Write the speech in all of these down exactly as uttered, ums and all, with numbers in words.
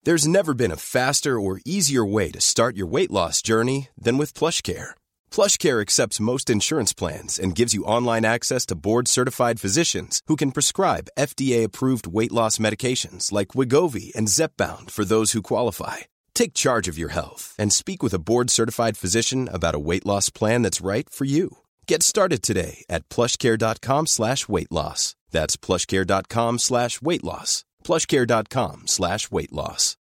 There's never been a faster or easier way to start your weight loss journey than with PlushCare. PlushCare accepts most insurance plans and gives you online access to board-certified physicians who can prescribe F D A-approved weight loss medications like Wegovy and Zepbound for those who qualify. Take charge of your health and speak with a board-certified physician about a weight loss plan that's right for you. Get started today at plushcare.com slash weight loss. That's plushcare.com slash weight loss. plushcare.com slash weight loss.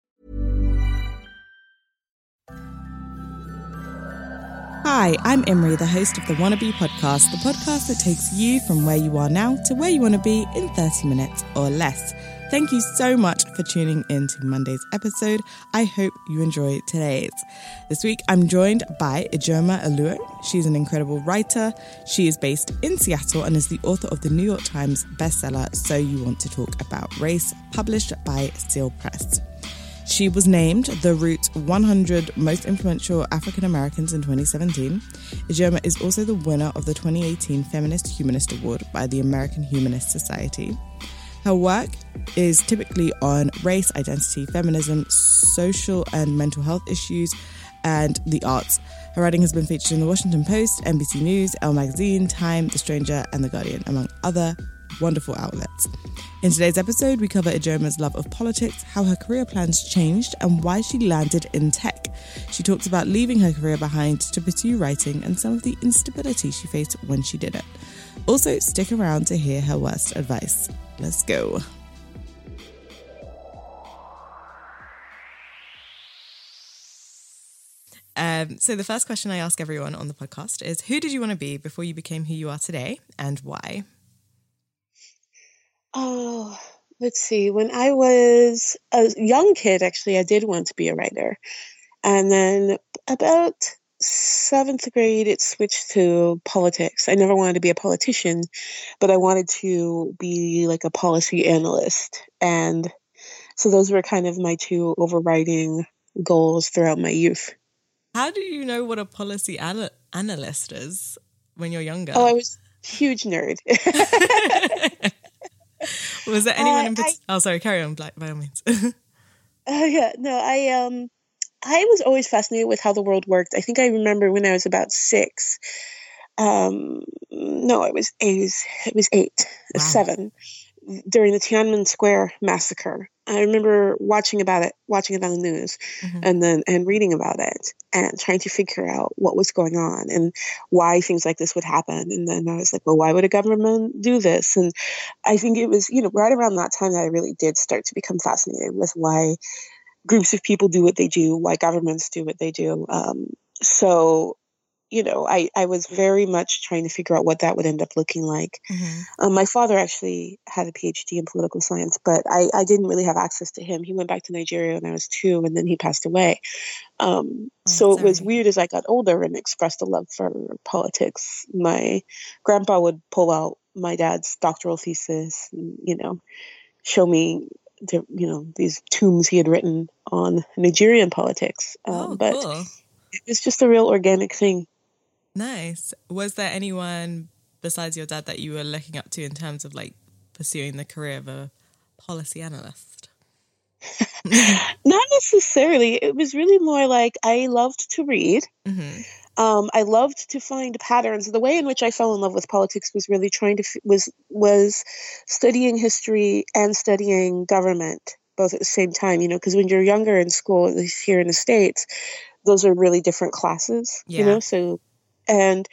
Hi, I'm Imri, the host of the Wannabe podcast, the podcast that takes you from where you are now to where you want to be in thirty minutes or less. Thank you so much for tuning in to Monday's episode. I hope you enjoy today's. This week, I'm joined by Ijeoma Oluo. She's an incredible writer. She is based in Seattle and is the author of the New York Times bestseller, So You Want to Talk About Race, published by Seal Press. She was named the Root one hundred Most Influential African Americans in twenty seventeen. Ijeoma is also the winner of the twenty eighteen Feminist Humanist Award by the American Humanist Society. Her work is typically on race, identity, feminism, social and mental health issues, and the arts. Her writing has been featured in The Washington Post, N B C News, Elle Magazine, Time, The Stranger, and The Guardian, among other wonderful outlets. In today's episode, we cover Ijeoma's love of politics, how her career plans changed, and why she landed in tech. She talks about leaving her career behind to pursue writing and some of the instability she faced when she did it. Also, stick around to hear her worst advice. Let's go. Um, so the first question I ask everyone on the podcast is, who did you want to be before you became who you are today, and why? Oh, let's see. When I was a young kid, actually, I did want to be a writer. And then about seventh grade, it switched to politics. I never wanted to be a politician, but I wanted to be like a policy analyst. And so those were kind of my two overriding goals throughout my youth. How do you know what a policy ana- analyst is when you're younger? Oh, I was a huge nerd. Was there anyone uh, in particular? Oh, sorry, carry on, by all means. uh, yeah, no, I um, I was always fascinated with how the world worked. I think I remember when I was about six. Um, no, it was it was it was eight, wow. seven, during the Tiananmen Square massacre. I remember watching about it, watching it on the news, mm-hmm. and then and reading about it, and trying to figure out what was going on and why things like this would happen. And then I was like, well, why would a government do this? And I think it was, you know, right around that time that I really did start to become fascinated with why groups of people do what they do, why governments do what they do. Um, so. You know, I, I was very much trying to figure out what that would end up looking like. Mm-hmm. Um, my father actually had a P H D in political science, but I, I didn't really have access to him. He went back to Nigeria when I was two, and then he passed away. Um, oh, so sorry. It was weird as I got older and expressed a love for politics. My grandpa would pull out my dad's doctoral thesis and, you know, show me, the, you know, these tomes he had written on Nigerian politics. Um, oh, but cool. It was just a real organic thing. Nice. Was there anyone besides your dad that you were looking up to in terms of like pursuing the career of a policy analyst? Not necessarily. It was really more like I loved to read. Mm-hmm. Um, I loved to find patterns. The way in which I fell in love with politics was really trying to was was studying history and studying government both at the same time. You know, because when you're younger in school, at least here in the States, those are really different classes. Yeah. You know, so. And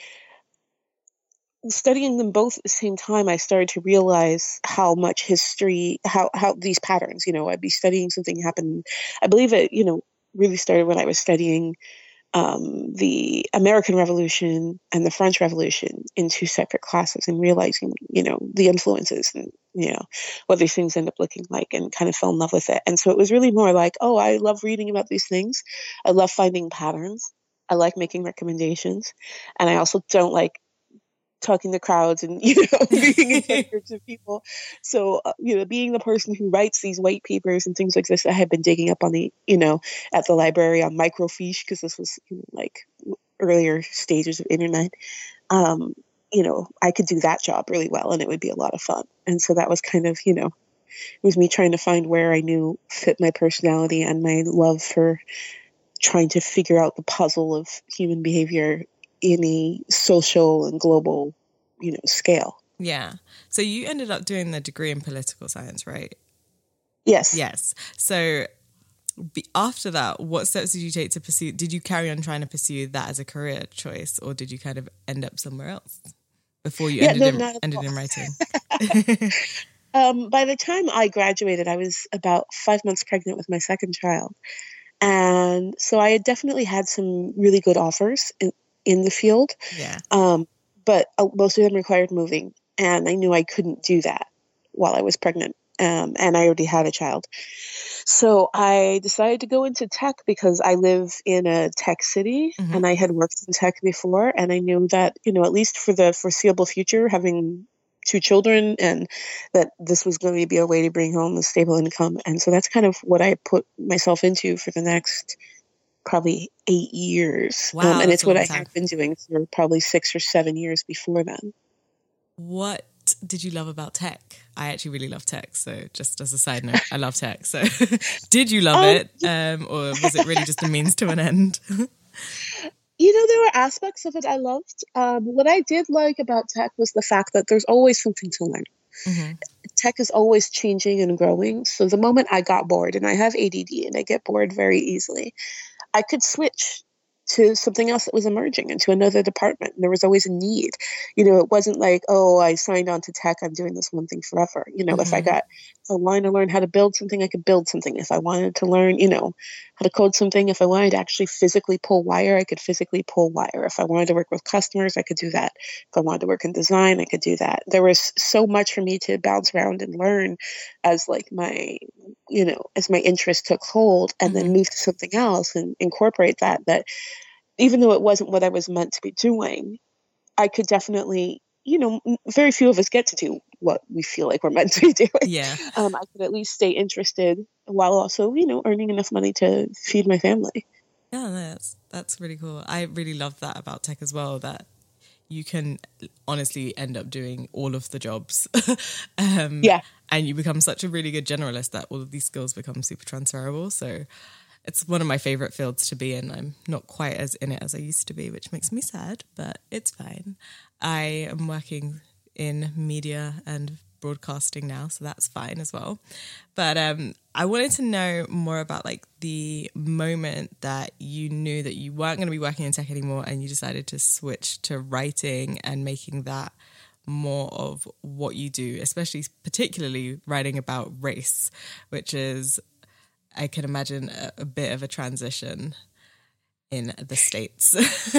studying them both at the same time, I started to realize how much history, how, how these patterns, you know, I'd be studying something happen. I believe it, you know, really started when I was studying um, the American Revolution and the French Revolution in two separate classes and realizing, you know, the influences and, you know, what these things end up looking like, and kind of fell in love with it. And so it was really more like, oh, I love reading about these things. I love finding patterns. I like making recommendations, and I also don't like talking to crowds and, you know, being in front of groups of people. So, uh, you know, being the person who writes these white papers and things like this, I had been digging up on the, you know, at the library on microfiche, because this was, you know, like earlier stages of internet. Um, you know, I could do that job really well, and it would be a lot of fun. And so that was kind of, you know, It was me trying to find where I knew fit my personality and my love for trying to figure out the puzzle of human behavior in a social and global, you know, scale. Yeah. So you ended up doing the degree in political science, right? Yes. Yes. So be, after that, what steps did you take to pursue? Did you carry on trying to pursue that as a career choice, or did you kind of end up somewhere else before you Yeah, ended, no, in, ended in writing? um, by the time I graduated, I was about five months pregnant with my second child. And so I had definitely had some really good offers in, in the field. Yeah. Um, but uh, most of them required moving. And I knew I couldn't do that while I was pregnant. Um, and I already had a child. So I decided to go into tech because I live in a tech city, Mm-hmm. and I had worked in tech before. And I knew that, you know, at least for the foreseeable future, having two children, and that this was going to be a way to bring home a stable income. And so that's kind of what I put myself into for the next probably eight years. Wow, um, and that's it's a what long I time. had been doing for probably six or seven years before then. What did you love about tech? I actually really love tech. So just as a side note, I love tech. So did you love Um, it? Um, or was it really just a means to an end? You know, there were aspects of it I loved. Um, what I did like about tech was the fact that there's always something to learn. Mm-hmm. Tech is always changing and growing. So the moment I got bored, and I have A D D and I get bored very easily, I could switch to something else that was emerging and to another department. And there was always a need. You know, it wasn't like, oh, I signed on to tech, I'm doing this one thing forever. You know, mm-hmm. if I got, if I wanted to learn how to build something, I could build something. If I wanted to learn, you know, how to code something, if I wanted to actually physically pull wire, I could physically pull wire. If I wanted to work with customers, I could do that. If I wanted to work in design, I could do that. There was so much for me to bounce around and learn as like my, you know, as my interest took hold, and mm-hmm. then move to something else and incorporate that, that even though it wasn't what I was meant to be doing, I could definitely, you know, very few of us get to do what we feel like we're meant to be doing. Yeah. Um, I could at least stay interested while also, you know, earning enough money to feed my family. Yeah, no, that's, that's really cool. I really love that about tech as well, that you can honestly end up doing all of the jobs. um, yeah. And you become such a really good generalist that all of these skills become super transferable. So it's one of my favorite fields to be in. I'm not quite as in it as I used to be, which makes me sad, but it's fine. I am working in media and broadcasting now, so that's fine as well. But um, I wanted to know more about like the moment that you knew that you weren't going to be working in tech anymore and you decided to switch to writing and making that more of what you do, especially particularly writing about race, which is, I can imagine, a, a bit of a transition in the States.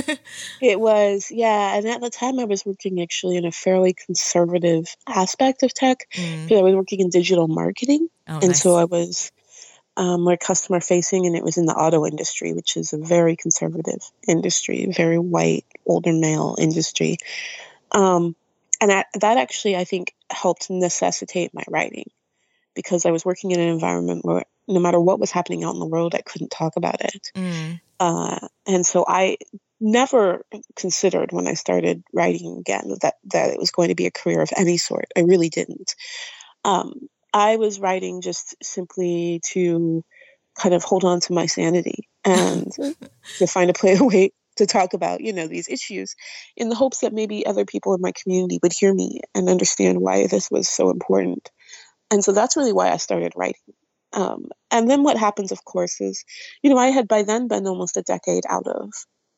It was, yeah. And at the time I was working actually in a fairly conservative aspect of tech. Mm. I was working in digital marketing. Oh, and nice. so I was um, more customer facing, and it was in the auto industry, which is a very conservative industry, very white, older male industry. Um, and I, that actually, I think, helped necessitate my writing, because I was working in an environment where no matter what was happening out in the world, I couldn't talk about it. Mm. Uh, and so I never considered when I started writing again that, that it was going to be a career of any sort. I really didn't. Um, I was writing just simply to kind of hold on to my sanity and to find a play a way to talk about, you know, these issues, in the hopes that maybe other people in my community would hear me and understand why this was so important. And so that's really why I started writing. Um, and then what happens, of course, is, you know, I had by then been almost a decade out of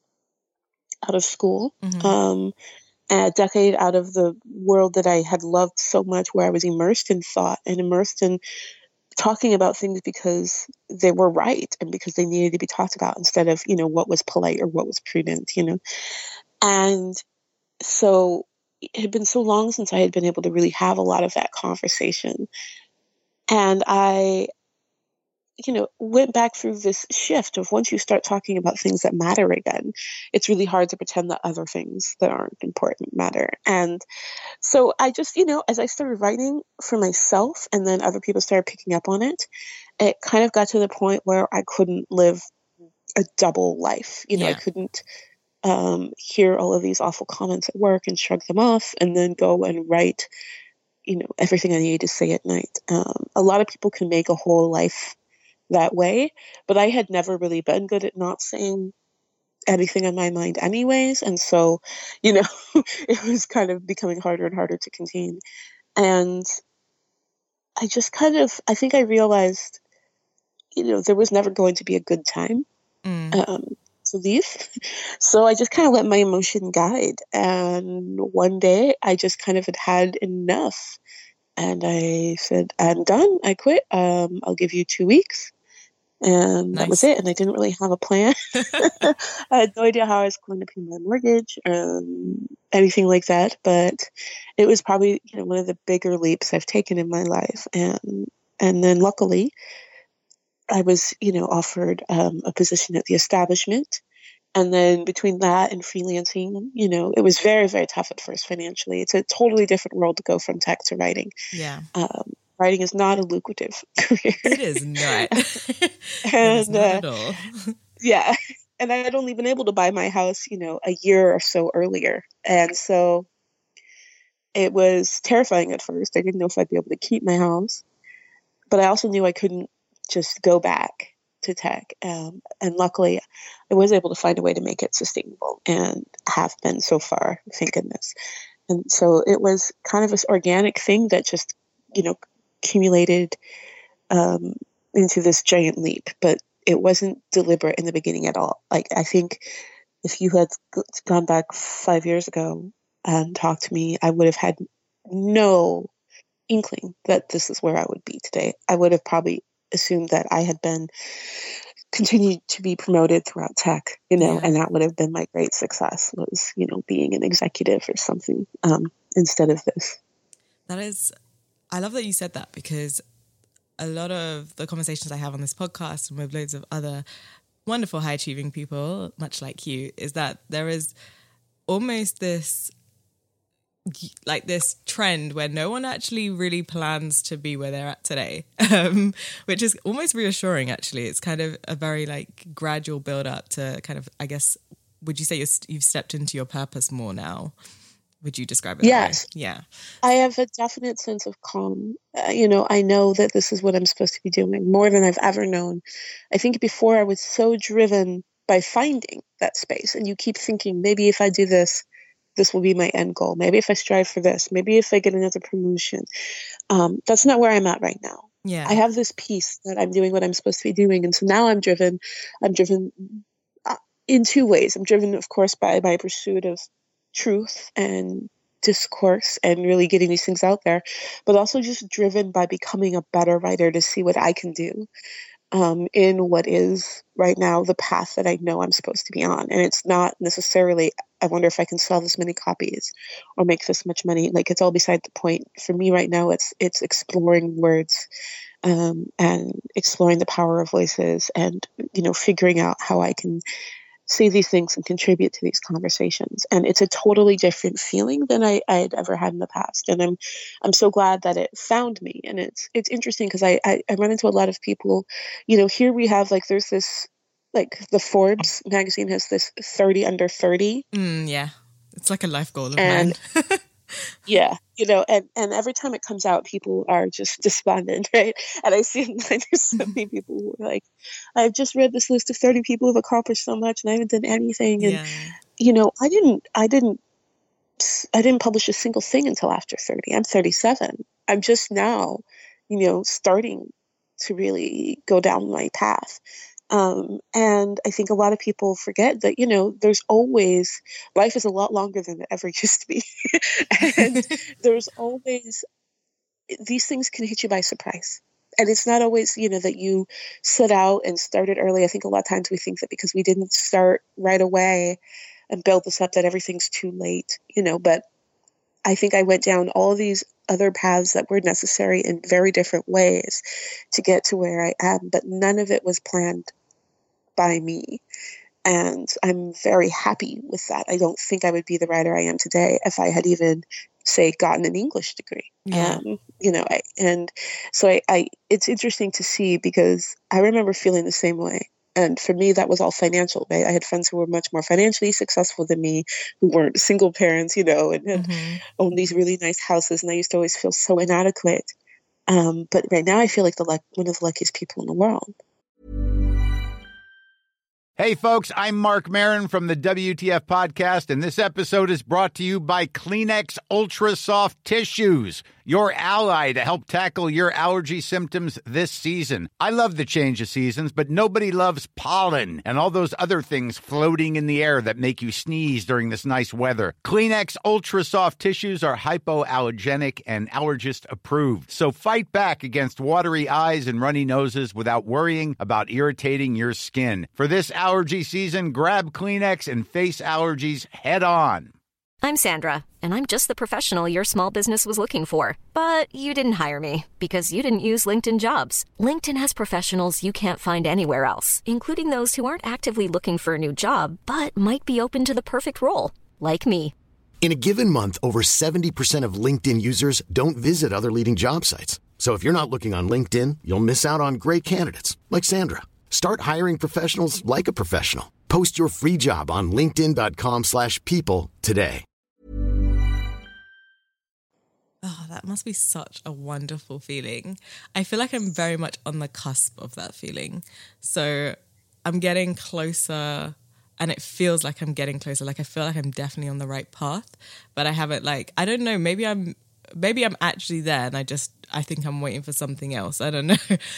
out of school, mm-hmm. um, a decade out of the world that I had loved so much, where I was immersed in thought and immersed in talking about things because they were right and because they needed to be talked about, instead of, you know, what was polite or what was prudent, you know. And so it had been so long since I had been able to really have a lot of that conversation. And I, you know, went back through this shift of, once you start talking about things that matter again, it's really hard to pretend that other things that aren't important matter. And so I just, you know, as I started writing for myself and then other people started picking up on it, it kind of got to the point where I couldn't live a double life. You know, Yeah. I couldn't um, hear all of these awful comments at work and shrug them off and then go and write you know, everything I need to say at night. Um, a lot of people can make a whole life that way, but I had never really been good at not saying anything on my mind anyways. And so, you know, it was kind of becoming harder and harder to contain. And I just kind of, I think I realized, you know, there was never going to be a good time Mm. um, to leave. So I just kind of let my emotion guide. And one day I just kind of had had enough. And I said, I'm done. I quit. Um, I'll give you two weeks. And that was Nice. it. And I didn't really have a plan. I had no idea how I was going to pay my mortgage, um, anything like that. But it was probably, you know, one of the bigger leaps I've taken in my life. And and then luckily, I was, you know, offered um, a position at the establishment. And then between that and freelancing, you know, it was very, very tough at first financially. It's a totally different world to go from tech to writing. Yeah. Um, writing is not a lucrative career. It is not. and it is not uh, at all. yeah. And I had only been able to buy my house, you know, a year or so earlier. And so it was terrifying at first. I didn't know if I'd be able to keep my house. But I also knew I couldn't just go back to tech. Um, and luckily, I was able to find a way to make it sustainable and have been so far, thank goodness. And so it was kind of this organic thing that just, you know, accumulated um, into this giant leap. But it wasn't deliberate in the beginning at all. Like, I think if you had gone back five years ago and talked to me, I would have had no inkling that this is where I would be today. I would have probably assumed that I had been continued to be promoted throughout tech, you know, Yeah. and that would have been my great success was, you know, being an executive or something um, instead of this. That is, I love that you said that, because a lot of the conversations I have on this podcast and with loads of other wonderful high achieving people, much like you, is that there is almost this like this trend where no one actually really plans to be where they're at today, um, which is almost reassuring, actually. It's kind of a very like gradual build up to kind of, I guess, would you say you're, you've stepped into your purpose more now? Would you describe it? Yes. That way? Yeah. I have a definite sense of calm. Uh, you know, I know that this is what I'm supposed to be doing more than I've ever known. I think before I was so driven by finding that space, and you keep thinking, maybe if I do this, this will be my end goal. Maybe if I strive for this, maybe if I get another promotion. Um, that's not where I'm at right now. Yeah. I have this piece that I'm doing what I'm supposed to be doing. And so now I'm driven, I'm driven uh, in two ways. I'm driven, of course, by my pursuit of truth and discourse and really getting these things out there, but also just driven by becoming a better writer to see what I can do um, in what is right now the path that I know I'm supposed to be on. And it's not necessarily, I wonder if I can sell this many copies or make this much money. Like, it's all beside the point. For me right now, it's it's exploring words um, and exploring the power of voices and, you know, figuring out how I can say these things and contribute to these conversations. And it's a totally different feeling than I, I had ever had in the past. And I'm I'm so glad that it found me. And it's it's interesting because I, I, I run into a lot of people, you know, here we have like, there's this, like the Forbes magazine has this thirty under thirty. Mm, yeah. It's like a life goal of And mine. yeah, you know, and, and every time it comes out, people are just despondent, right? And I see online, there's so many people who are like, I've just read this list of thirty people who've accomplished so much and I haven't done anything. And, Yeah. you know, I didn't, I didn't, I didn't publish a single thing until after thirty. I'm thirty-seven. I'm just now, you know, starting to really go down my path. Um, and I think a lot of people forget that, you know, there's always, life is a lot longer than it ever used to be. And there's always, these things can hit you by surprise. And it's not always, you know, that you set out and started early. I think a lot of times we think that because we didn't start right away and build this up, that everything's too late, you know, but I think I went down all these other paths that were necessary in very different ways to get to where I am, but none of it was planned by me. And I'm very happy with that. I don't think I would be the writer I am today if I had even, say, gotten an English degree. Yeah. Um, you know, I, and so I, I, it's interesting to see because I remember feeling the same way. And for me, that was all financial, right? I had friends who were much more financially successful than me, who weren't single parents, you know, and, and Mm-hmm. owned these really nice houses. And I used to always feel so inadequate. Um, but right now I feel like the luck, one of the luckiest people in the world. Hey, folks, I'm Mark Maron from the W T F Podcast, and this episode is brought to you by Kleenex Ultra Soft Tissues, your ally to help tackle your allergy symptoms this season. I love the change of seasons, but nobody loves pollen and all those other things floating in the air that make you sneeze during this nice weather. Kleenex Ultra Soft Tissues are hypoallergenic and allergist approved, so fight back against watery eyes and runny noses without worrying about irritating your skin. For this allergy season, grab Kleenex and face allergies head on. I'm Sandra, and I'm just the professional your small business was looking for. But you didn't hire me because you didn't use LinkedIn Jobs. LinkedIn has professionals you can't find anywhere else, including those who aren't actively looking for a new job, but might be open to the perfect role, like me. In a given month, over seventy percent of LinkedIn users don't visit other leading job sites. So if you're not looking on LinkedIn, you'll miss out on great candidates like Sandra. Start hiring professionals like a professional. Post your free job on linkedin.com slash people today. Oh, that must be such a wonderful feeling. I feel like I'm very much on the cusp of that feeling. So I'm getting closer, and it feels like I'm getting closer. Like I feel like I'm definitely on the right path, but I haven't, like, I don't know, maybe I'm maybe I'm actually there and I just, I think I'm waiting for something else. I don't know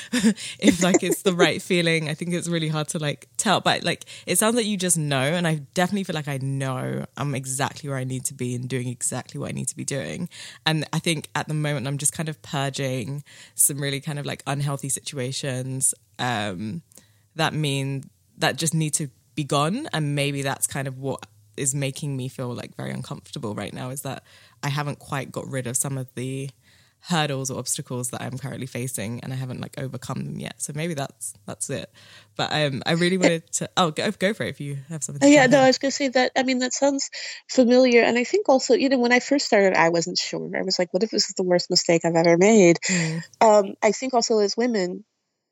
if like it's the right feeling. I think it's really hard to like tell, but like it sounds like you just know, and I definitely feel like I know I'm exactly where I need to be and doing exactly what I need to be doing. And I think at the moment I'm just kind of purging some really kind of like unhealthy situations um, that mean that just need to be gone. And maybe that's kind of what is making me feel like very uncomfortable right now, is that I haven't quite got rid of some of the hurdles or obstacles that I'm currently facing, and I haven't like overcome them yet. So maybe that's that's it. But um, I really wanted to. Oh, go go for it if you have something. To Yeah, no, add. I was going to say that. I mean, that sounds familiar, and I think also, you know, when I first started, I wasn't sure. I was like, "What if this is the worst mistake I've ever made?" Mm. Um, I think also as women,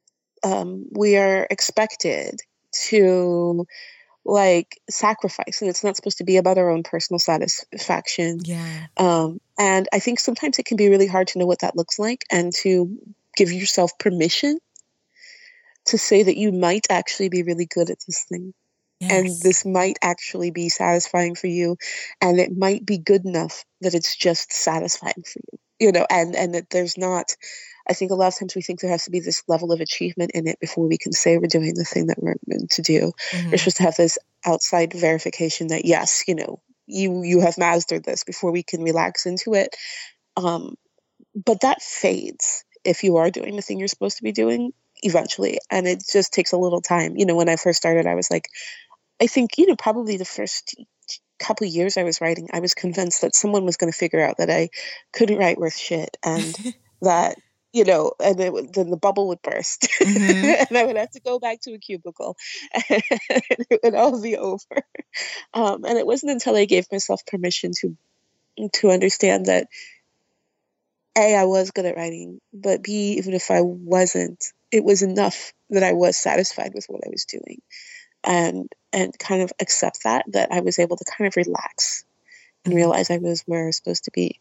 um, we are expected to like sacrifice, and it's not supposed to be about our own personal satisfaction. Yeah. Um, and I think sometimes it can be really hard to know what that looks like, and to give yourself permission to say that you might actually be really good at this thing. Yes. And this might actually be satisfying for you, and it might be good enough that it's just satisfying for you, you know, and, and that there's not, I think a lot of times we think there has to be this level of achievement in it before we can say we're doing the thing that we're meant to do. Mm-hmm. We're supposed to have this outside verification that, yes, you know, you, you have mastered this before we can relax into it. Um, but that fades if you are doing the thing you're supposed to be doing eventually. And it just takes a little time. You know, when I first started, I was like, I think, you know, probably the first couple of years I was writing, I was convinced that someone was going to figure out that I couldn't write worth shit, and that, you know, and it, would- then the bubble would burst, Mm-hmm. and I would have to go back to a cubicle, and it would all be over. Um, and it wasn't until I gave myself permission to to understand that A, I was good at writing, but B, even if I wasn't, it was enough that I was satisfied with what I was doing, and and kind of accept that, that I was able to kind of relax and realize I was where I was supposed to be.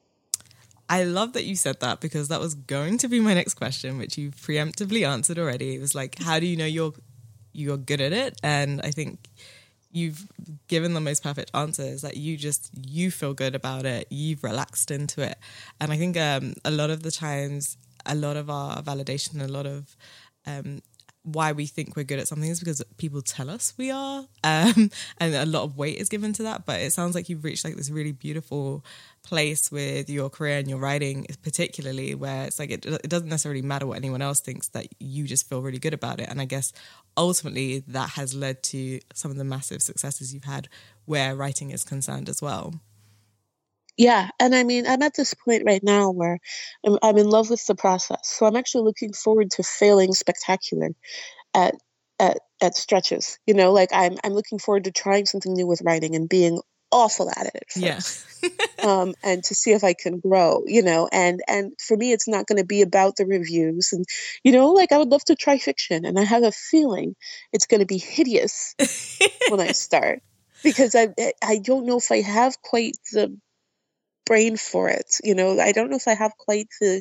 I love that you said that, because that was going to be my next question, which you preemptively answered already. It was like, how do you know you're you're good at it? And I think you've given the most perfect answers, that you just, you feel good about it. You've relaxed into it. And I think um, a lot of the times, a lot of our validation, a lot of um, why we think we're good at something is because people tell us we are. Um, and a lot of weight is given to that. But it sounds like you've reached like this really beautiful place with your career and your writing, particularly, where it's like it, it doesn't necessarily matter what anyone else thinks, that you just feel really good about it. And I guess ultimately that has led to some of the massive successes you've had where writing is concerned as well. Yeah. And I mean, I'm at this point right now where I'm, I'm in love with the process. So I'm actually looking forward to failing spectacular at, at, at stretches, you know, like I'm, I'm looking forward to trying something new with writing and being awful at it at first. Yeah. um, and to see if I can grow, you know, and, and for me, it's not going to be about the reviews and, you know, like I would love to try fiction, and I have a feeling it's going to be hideous when I start, because I, I don't know if I have quite the brain for it. You know, I don't know if I have quite the,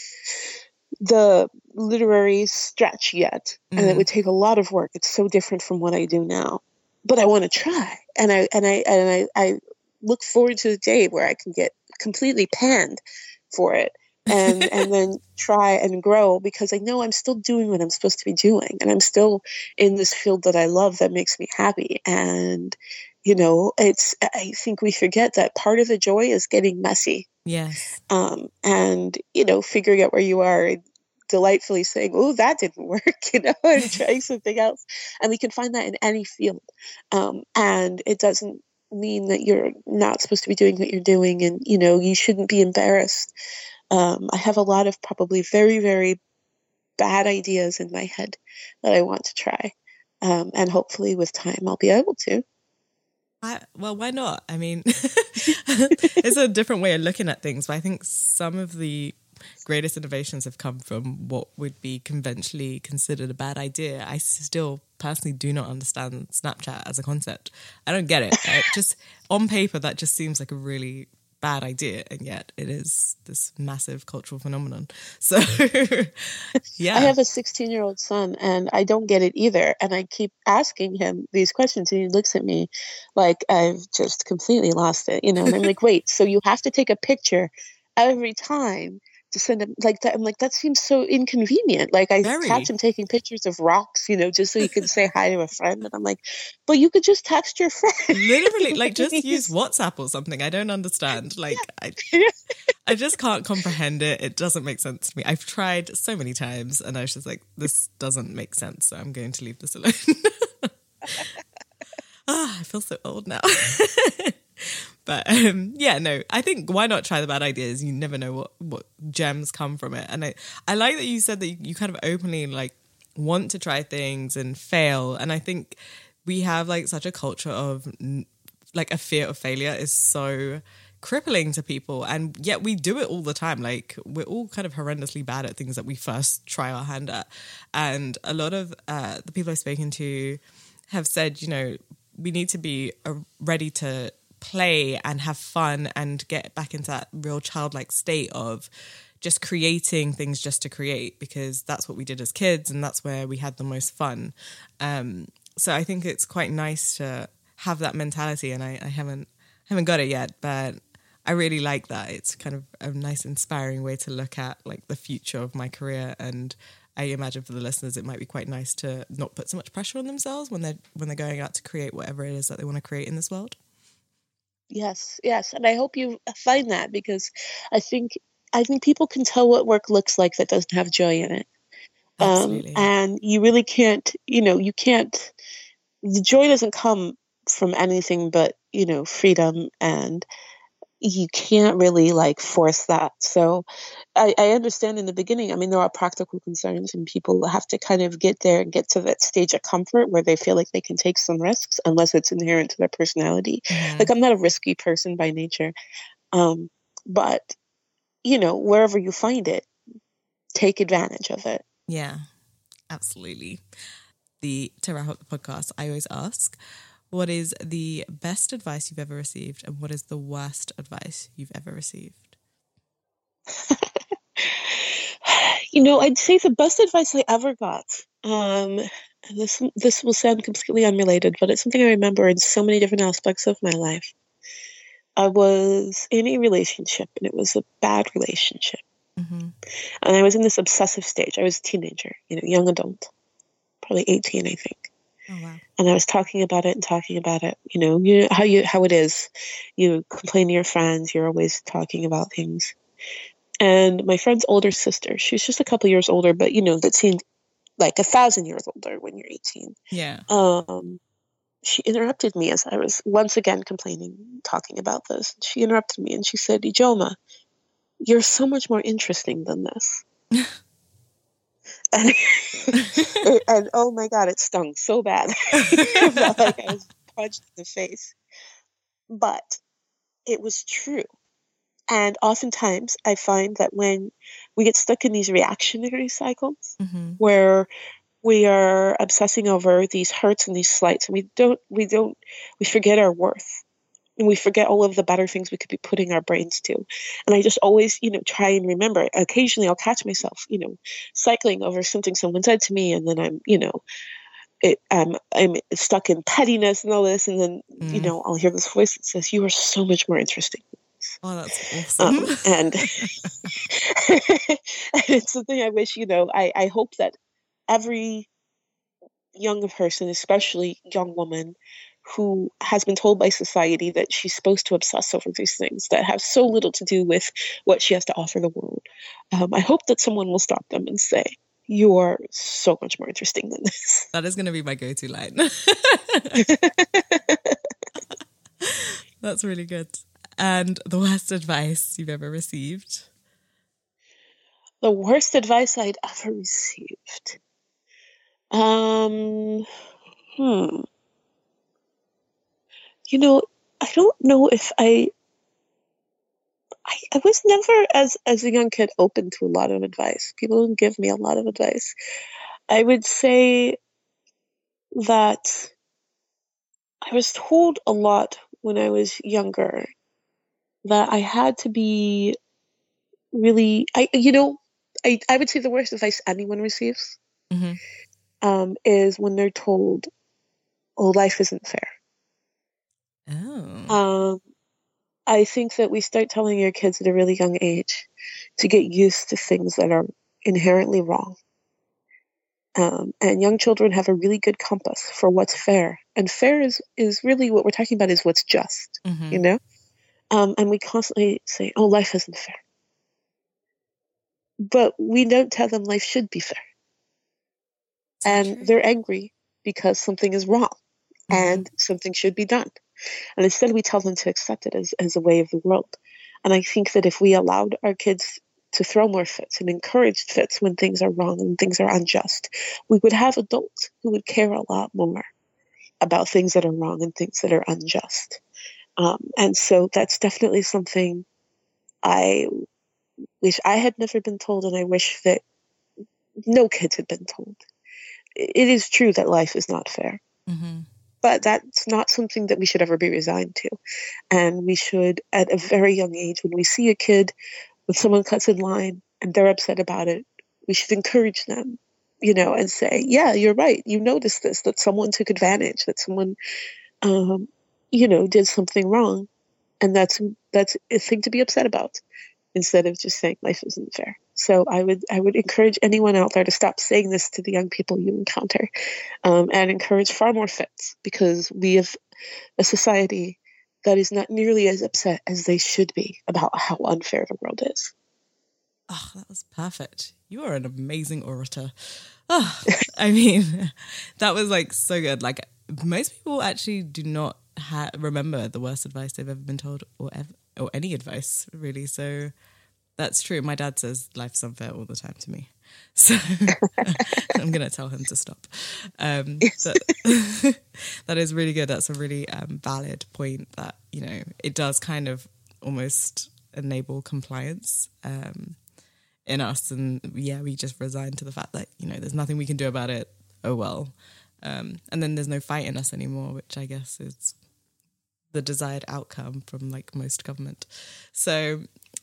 the literary stretch yet. Mm. And it would take a lot of work. It's so different from what I do now, but I want to try. And I, and I, and I, I look forward to the day where I can get completely panned for it and, and then try and grow, because I know I'm still doing what I'm supposed to be doing. And I'm still in this field that I love, that makes me happy. And, you know, it's, I think we forget that part of the joy is getting messy. Yes. Um, and, you know, figuring out where you are and delightfully saying, oh, that didn't work, you know, and trying something else. And we can find that in any field. Um, and it doesn't mean that you're not supposed to be doing what you're doing. And, you know, you shouldn't be embarrassed. Um, I have a lot of probably very, very bad ideas in my head that I want to try. Um, and hopefully with time I'll be able to. I, well, why not? I mean, it's a different way of looking at things, but I think some of the greatest innovations have come from what would be conventionally considered a bad idea. I still personally do not understand Snapchat as a concept. I don't get it. I just on paper, that just seems like a really bad idea, and yet it is this massive cultural phenomenon. So yeah, I have a sixteen year old son, and I don't get it either, and I keep asking him these questions, and he looks at me like I've just completely lost it, you know. And I'm like, wait, so you have to take a picture every time to send him like that? I'm like, that seems so inconvenient. Like I Very. catch him taking pictures of rocks, you know, just so he can say hi to a friend. And I'm like, but you could just text your friend. Literally, like just use WhatsApp or something. I don't understand. Like I, I just can't comprehend it. It doesn't make sense to me. I've tried so many times, and I was just like, this doesn't make sense. So I'm going to leave this alone. Ah, I feel so old now. But um, yeah, no, I think why not try the bad ideas? You never know what, what gems come from it. And I, I like that you said that you, you kind of openly like want to try things and fail. And I think we have like such a culture of like a fear of failure is so crippling to people. And yet we do it all the time. Like we're all kind of horrendously bad at things that we first try our hand at. And a lot of uh, the people I've spoken to have said, you know, we need to be uh, ready to play and have fun and get back into that real childlike state of just creating things just to create, because that's what we did as kids and that's where we had the most fun. Um, so I think it's quite nice to have that mentality, and I, I haven't haven't got it yet, but I really like that. It's kind of a nice, inspiring way to look at like the future of my career. And I imagine for the listeners, it might be quite nice to not put so much pressure on themselves when they're when they're going out to create whatever it is that they want to create in this world. Yes, yes. And I hope you find that, because I think I think people can tell what work looks like that doesn't have joy in it. Absolutely. Um, and you really can't, you know, you can't, the joy doesn't come from anything but, you know, freedom, and you can't really like force that. So I, I understand in the beginning, I mean, there are practical concerns and people have to kind of get there and get to that stage of comfort where they feel like they can take some risks unless it's inherent to their personality. Mm-hmm. Like I'm not a risky person by nature. Um, but, you know, wherever you find it, take advantage of it. Yeah, absolutely. The to wrap up the podcast, I always ask, what is the best advice you've ever received, and what is the worst advice you've ever received? You know, I'd say the best advice I ever got, um, and this this will sound completely unrelated, but it's something I remember in so many different aspects of my life. I was in a relationship, and it was a bad relationship. Mm-hmm. And I was in this obsessive stage. I was a teenager, you know, young adult, probably eighteen, I think. Oh, wow. And I was talking about it and talking about it, you know, you know how you how it is. You complain to your friends, you're always talking about things. And my friend's older sister, she was just a couple years older, but, you know, that seemed like a thousand years older when you're eighteen. Yeah. Um, she interrupted me as I was once again complaining, talking about this. She interrupted me and she said, Ijoma, you're so much more interesting than this. And, and oh my God, it stung so bad. I felt like I was punched in the face. but it was true. And oftentimes I find that when we get stuck in these reactionary cycles mm-hmm. where we are obsessing over these hurts and these slights, and we don't, we don't, we forget our worth. And we forget all of the better things we could be putting our brains to. And I just always, you know, try and remember. Occasionally I'll catch myself, you know, cycling over something someone said to me, and then I'm, you know, it, um, I'm stuck in pettiness and all this. And then, mm. you know, I'll hear this voice that says, "You are so much more interesting." Oh, that's awesome. Um, and, and it's something I wish, you know, I, I hope that every young person, especially young woman, who has been told by society that she's supposed to obsess over these things that have so little to do with what she has to offer the world. Um, I hope that someone will stop them and say, "You are so much more interesting than this." That is going to be my go-to line. That's really good. And the worst advice you've ever received? The worst advice I'd ever received? Um, hmm. You know, I don't know if I, I, I was never, as, as a young kid, open to a lot of advice. People didn't give me a lot of advice. I would say that I was told a lot when I was younger that I had to be really, I, you know, I, I would say the worst advice anyone receives mm-hmm. um, is when they're told, "Oh, life isn't fair." Oh. Um, I think that we start telling your kids at a really young age to get used to things that are inherently wrong. Um, and young children have a really good compass for what's fair. And fair is, is really what we're talking about is what's just, mm-hmm. you know? Um, and we constantly say, "Oh, life isn't fair." But we don't tell them life should be fair. That's and true. They're angry because something is wrong mm-hmm. and something should be done. And instead we tell them to accept it as, as a way of the world. And I think that if we allowed our kids to throw more fits and encouraged fits when things are wrong and things are unjust, we would have adults who would care a lot more about things that are wrong and things that are unjust. Um, and so that's definitely something I wish I had never been told, and I wish that no kids had been told. It is true that life is not fair. Mm-hmm. But that's not something that we should ever be resigned to. And we should, at a very young age, when we see a kid, when someone cuts in line and they're upset about it, we should encourage them, you know, and say, "Yeah, you're right. You noticed this, that someone took advantage, that someone, um, you know, did something wrong. And that's, that's a thing to be upset about," instead of just saying life isn't fair. So I would I would encourage anyone out there to stop saying this to the young people you encounter, um, and encourage far more fits, because we have a society that is not nearly as upset as they should be about how unfair the world is. Oh, that was perfect. You are an amazing orator. Oh, I mean, that was like so good. Like, most people actually do not ha- remember the worst advice they've ever been told, or ever, or any advice really. So that's true. My dad says life's unfair all the time to me. So I'm going to tell him to stop. Um, but that is really good. That's a really um, valid point that, you know, it does kind of almost enable compliance um, in us. And yeah, we just resign to the fact that, you know, there's nothing we can do about it. Oh, well. Um, and then there's no fight in us anymore, which I guess is the desired outcome from like most government. So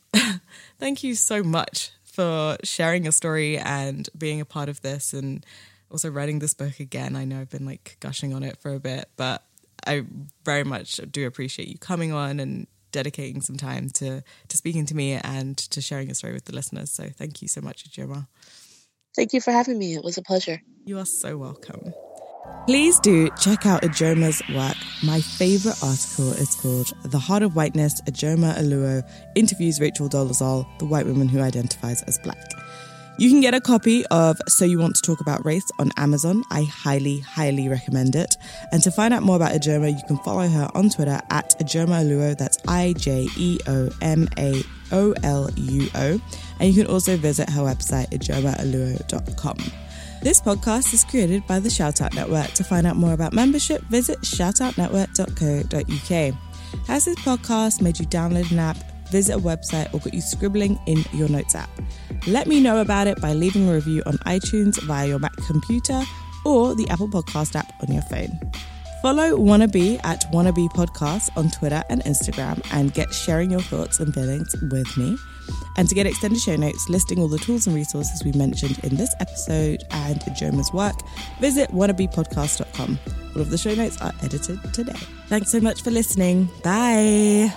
thank you so much for sharing your story and being a part of this, and also writing this book again. I know I've been like gushing on it for a bit, but I very much do appreciate you coming on and dedicating some time to, to speaking to me and to sharing your story with the listeners. So thank you so much, Ijeoma. Thank you for having me. It was a pleasure. You are so welcome. Please do check out Ijeoma's work. My favourite article is called "The Heart of Whiteness, Ijeoma Oluo interviews Rachel Dolezal, the white woman who identifies as black." You can get a copy of So You Want to Talk About Race on Amazon. I highly, highly recommend it. And to find out more about Ijeoma, you can follow her on Twitter at Ijeoma Oluo. That's I J E O M A O L U O. And you can also visit her website, ijeoma oluo dot com. This podcast is created by the Shoutout Network. To find out more about membership, visit shout out network dot co dot uk. Has this podcast made you download an app, visit a website, or got you scribbling in your notes app? Let me know about it by leaving a review on iTunes via your Mac computer or the Apple Podcast app on your phone. Follow Wannabe at Wannabe Podcast on Twitter and Instagram and get sharing your thoughts and feelings with me. And to get extended show notes listing all the tools and resources we mentioned in this episode and Ijeoma's work, visit wannabe podcast dot com. All of the show notes are edited today. Thanks so much for listening. Bye.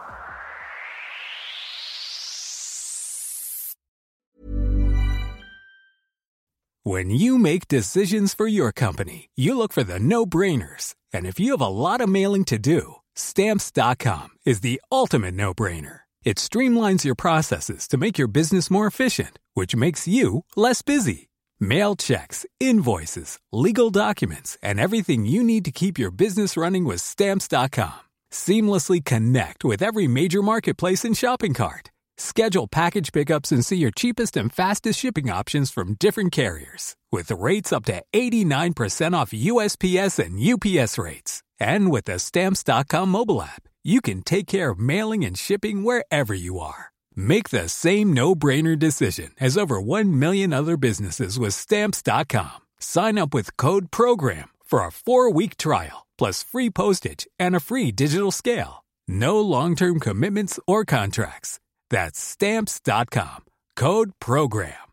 When you make decisions for your company, you look for the no-brainers. And if you have a lot of mailing to do, Stamps dot com is the ultimate no-brainer. It streamlines your processes to make your business more efficient, which makes you less busy. Mail checks, invoices, legal documents, and everything you need to keep your business running with Stamps dot com. Seamlessly connect with every major marketplace and shopping cart. Schedule package pickups and see your cheapest and fastest shipping options from different carriers, with rates up to eighty-nine percent off U S P S and U P S rates. And with the Stamps dot com mobile app, you can take care of mailing and shipping wherever you are. Make the same no-brainer decision as over one million other businesses with Stamps dot com. Sign up with code PROGRAM for a four-week trial, plus free postage and a free digital scale. No long-term commitments or contracts. That's Stamps dot com. Code PROGRAM.